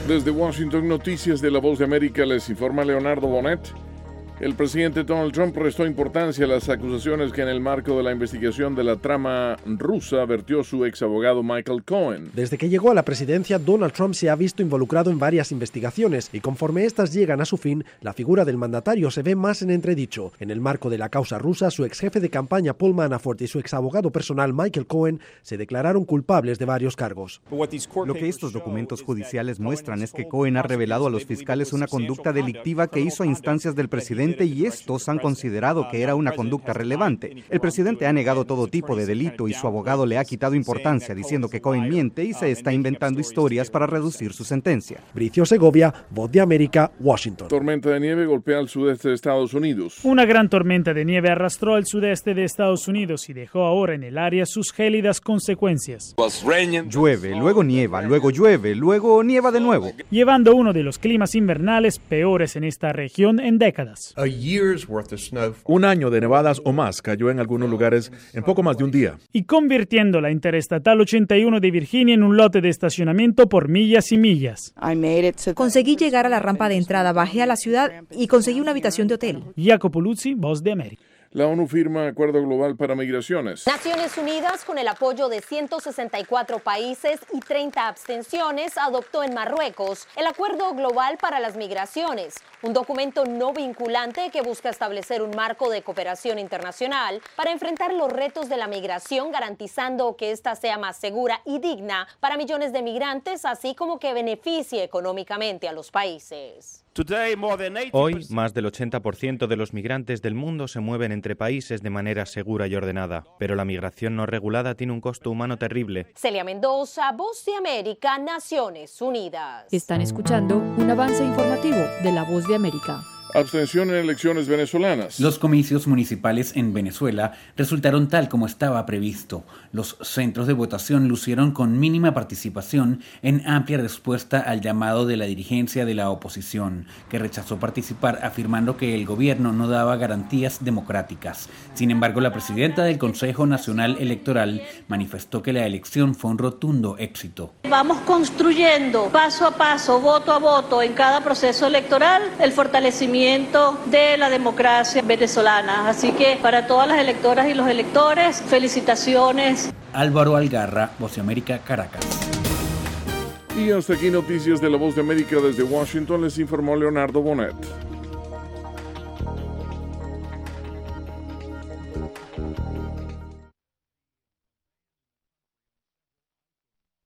Desde Washington, noticias de La Voz de América, les informa Leonardo Bonet. El presidente Donald Trump restó importancia a las acusaciones que en el marco de la investigación de la trama rusa vertió su ex abogado Michael Cohen. Desde que llegó a la presidencia, Donald Trump se ha visto involucrado en varias investigaciones y conforme estas llegan a su fin, la figura del mandatario se ve más en entredicho. En el marco de la causa rusa, su ex jefe de campaña Paul Manafort y su ex abogado personal Michael Cohen se declararon culpables de varios cargos. Lo que estos documentos judiciales muestran es que Cohen ha revelado a los fiscales una conducta delictiva que hizo a instancias del presidente y estos han considerado que era una conducta relevante. El presidente ha negado todo tipo de delito y su abogado le ha quitado importancia diciendo que Cohen miente y se está inventando historias para reducir su sentencia. Bricio Segovia, Voz de América, Washington. Tormenta de nieve golpea el sudeste de Estados Unidos. Una gran tormenta de nieve arrastró al sudeste de Estados Unidos y dejó ahora en el área sus gélidas consecuencias. Llueve, luego nieva, luego llueve, luego nieva de nuevo. Llevando uno de los climas invernales peores en esta región en décadas. Un año de nevadas o más cayó en algunos lugares en poco más de un día. Y convirtiendo la Interestatal 81 de Virginia en un lote de estacionamiento por millas y millas. Conseguí llegar a la rampa de entrada, bajé a la ciudad y conseguí una habitación de hotel. Jacopo Luzzi, Voz de América. La ONU firma acuerdo global para migraciones. Naciones Unidas, con el apoyo de 164 países y 30 abstenciones, adoptó en Marruecos el Acuerdo Global para las Migraciones, un documento no vinculante que busca establecer un marco de cooperación internacional para enfrentar los retos de la migración, garantizando que ésta sea más segura y digna para millones de migrantes, así como que beneficie económicamente a los países. Hoy, más del 80% de los migrantes del mundo se mueven entre países de manera segura y ordenada, pero la migración no regulada tiene un costo humano terrible. Celia Mendoza, Voz de América, Naciones Unidas. Están escuchando un avance informativo de La Voz de América. Abstención en elecciones venezolanas. Los comicios municipales en Venezuela resultaron tal como estaba previsto. Los centros de votación lucieron con mínima participación en amplia respuesta al llamado de la dirigencia de la oposición, que rechazó participar afirmando que el gobierno no daba garantías democráticas. Sin embargo, la presidenta del Consejo Nacional Electoral manifestó que la elección fue un rotundo éxito. Vamos construyendo paso a paso, voto a voto, en cada proceso electoral, el fortalecimiento de la democracia venezolana. Así que para todas las electoras y los electores, felicitaciones. Álvaro Algarra, Voz de América, Caracas. Y hasta aquí noticias de La Voz de América desde Washington, les informó Leonardo Bonet.